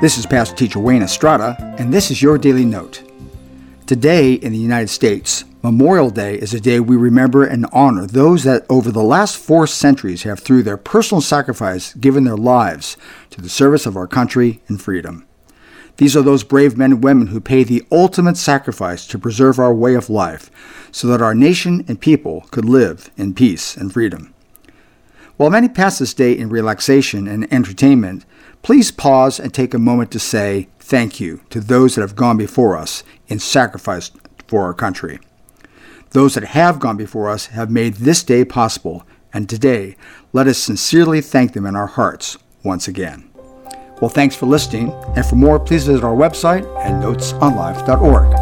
This is Pastor Teacher Wayne Estrada, and this is your Daily Note. Today in the United States, Memorial Day is a day we remember and honor those that over the last 4 centuries have, through their personal sacrifice, given their lives to the service of our country and freedom. These are those brave men and women who pay the ultimate sacrifice to preserve our way of life so that our nation and people could live in peace and freedom. While many pass this day in relaxation and entertainment, please pause and take a moment to say thank you to those that have gone before us in sacrifice for our country. Those that have gone before us have made this day possible, and today, let us sincerely thank them in our hearts once again. Well, thanks for listening, and for more, please visit our website at notesonlife.org.